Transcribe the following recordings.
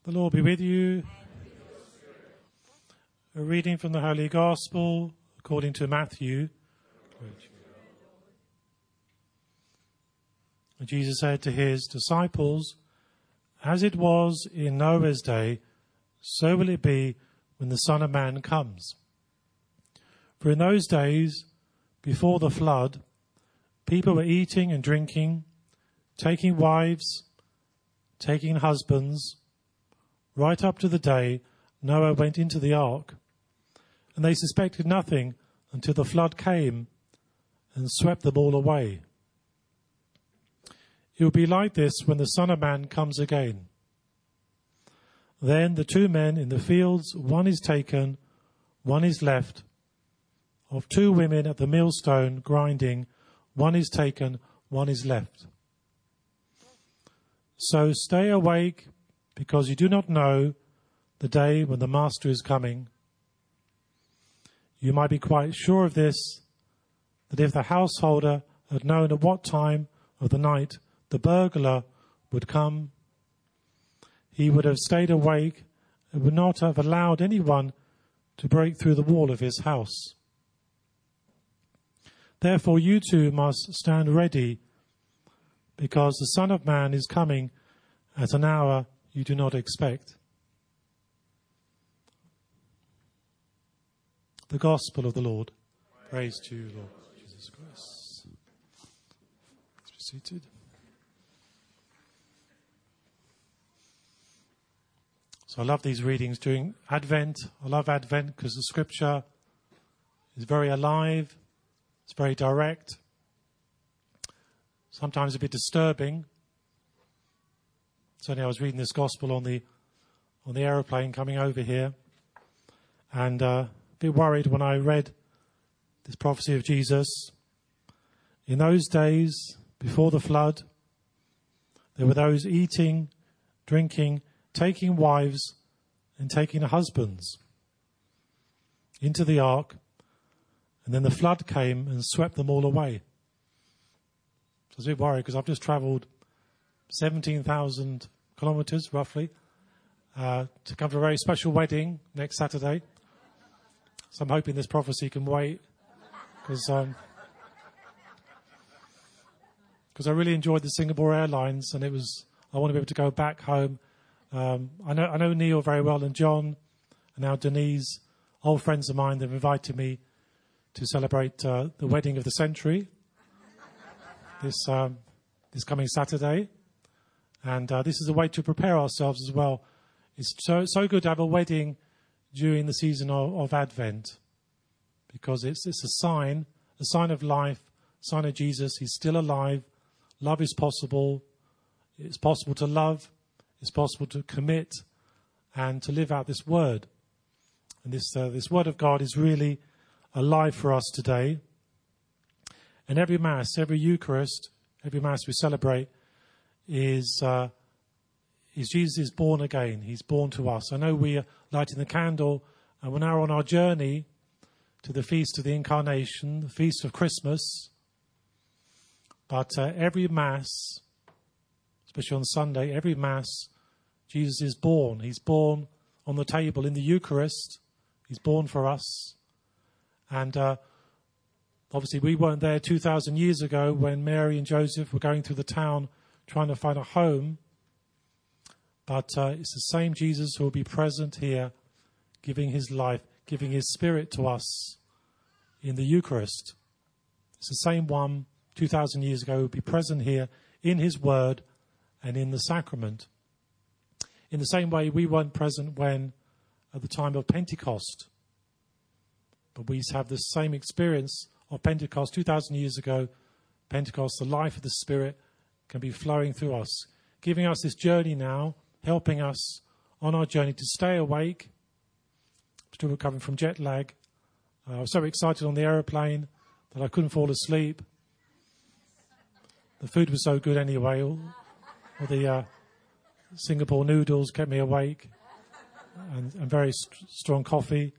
The Lord be with you. A reading from the Holy Gospel according to Matthew. And Jesus said to his disciples, "As it was in Noah's day, so will it be when the Son of Man comes. For in those days, before the flood, people were eating and drinking, taking wives, taking husbands, right up to the day Noah went into the ark, and they suspected nothing until the flood came and swept them all away. It will be like this when the Son of Man comes again. Then the two men in the fields, one is taken, one is left. Of two women at the millstone grinding, one is taken, one is left. So stay awake, because you do not know the day when the Master is coming. You might be quite sure of this, that if the householder had known at what time of the night the burglar would come, he would have stayed awake and would not have allowed anyone to break through the wall of his house. Therefore you too must stand ready, because the Son of Man is coming at an hour you do not expect." The Gospel of the Lord. Praise to you, Lord Jesus Christ. Let's be seated. So I love these readings during Advent. I love Advent because the Scripture is very alive. It's very direct. Sometimes a bit disturbing. Certainly I was reading this Gospel on the aeroplane coming over here, and a bit worried when I read this prophecy of Jesus. In those days, before the flood, there were those eating, drinking, taking wives, and taking husbands into the ark, and then the flood came and swept them all away. So I was a bit worried because I've just travelled 17,000 kilometres, roughly, to come to a very special wedding next Saturday. So I'm hoping this prophecy can wait, because I really enjoyed the Singapore Airlines, and I want to be able to go back home. I know Neil very well, and John, and now Denise, old friends of mine. They've invited me to celebrate the wedding of the century this coming Saturday. And this is a way to prepare ourselves as well. It's so good to have a wedding during the season of Advent, because it's a sign of life, a sign of Jesus. He's still alive. Love is possible. It's possible to love. It's possible to commit and to live out this word. And this word of God is really alive for us today. And every Mass, every Eucharist, every Mass we celebrate is Jesus is born again. He's born to us. I know we are lighting the candle, and we're now on our journey to the Feast of the Incarnation, the Feast of Christmas. But every Mass, especially on Sunday, every Mass, Jesus is born. He's born on the table in the Eucharist. He's born for us. And obviously we weren't there 2,000 years ago when Mary and Joseph were going through the town trying to find a home. But it's the same Jesus who will be present here, giving his life, giving his Spirit to us in the Eucharist. It's the same one 2,000 years ago who will be present here in his word and in the sacrament. In the same way, we weren't present at the time of Pentecost. But we have the same experience of Pentecost 2,000 years ago. Pentecost, the life of the Spirit, can be flowing through us, giving us this journey now, helping us on our journey to stay awake. Still recovering from jet lag. I was so excited on the aeroplane that I couldn't fall asleep. The food was so good anyway. All the Singapore noodles kept me awake, and very strong coffee.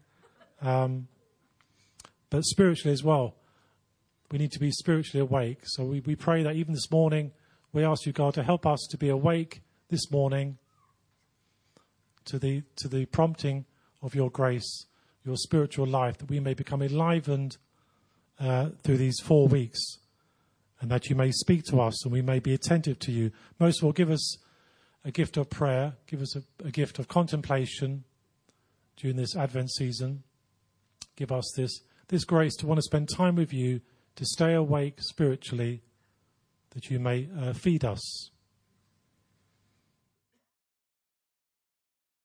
But spiritually as well, we need to be spiritually awake. So we pray that even this morning, we ask you, God, to help us to be awake this morning, to the prompting of your grace, your spiritual life, that we may become enlivened through these 4 weeks, and that you may speak to us and we may be attentive to you. Most of all, give us a gift of prayer, give us a gift of contemplation during this Advent season. Give us this grace to want to spend time with you, to stay awake spiritually, that you may feed us.